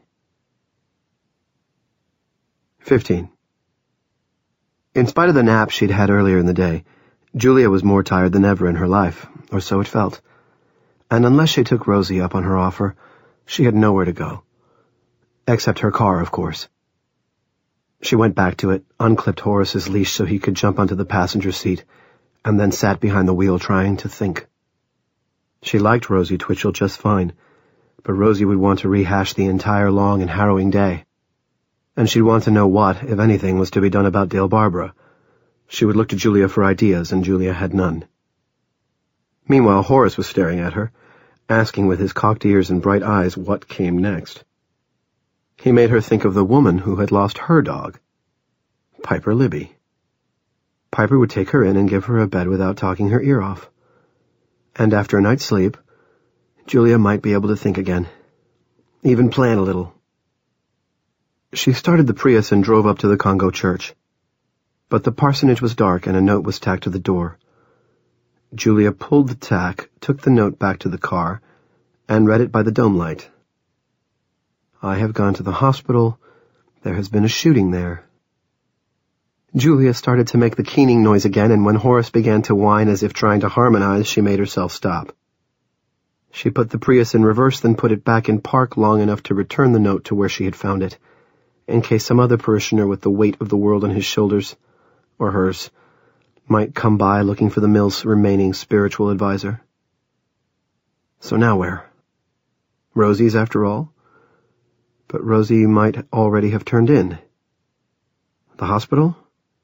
S2: Fifteen. In spite of the nap she'd had earlier in the day, Julia was more tired than ever in her life, or so it felt. And unless she took Rosie up on her offer, she had nowhere to go. Except her car, of course. She went back to it, unclipped Horace's leash so he could jump onto the passenger seat, and then sat behind the wheel trying to think. She liked Rosie Twitchell just fine, but Rosie would want to rehash the entire long and harrowing day. And she'd want to know what, if anything, was to be done about Dale Barbara. She would look to Julia for ideas, and Julia had none. Meanwhile, Horace was staring at her, asking with his cocked ears and bright eyes what came next. He made her think of the woman who had lost her dog, Piper Libby. Piper would take her in and give her a bed without talking her ear off. And after a night's sleep, Julia might be able to think again, even plan a little. She started the Prius and drove up to the Congo church. But the parsonage was dark and a note was tacked to the door. Julia pulled the tack, took the note back to the car, and read it by the dome light. "I have gone to the hospital. There has been a shooting there." Julia started to make the keening noise again, and when Horace began to whine as if trying to harmonize, she made herself stop. She put the Prius in reverse, then put it back in park long enough to return the note to where she had found it, in case some other parishioner with the weight of the world on his shoulders, or hers, might come by looking for the mill's remaining spiritual advisor. So now where? Rosie's, after all? But Rosie might already have turned in. The hospital?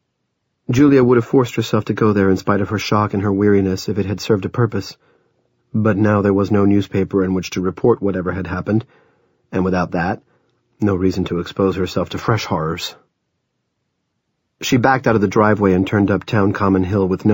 S2: Julia would have forced herself to go there in spite of her shock and her weariness if it had served a purpose. But now there was no newspaper in which to report whatever had happened, and without that, no reason to expose herself to fresh horrors. She backed out of the driveway and turned up Town Common Hill with no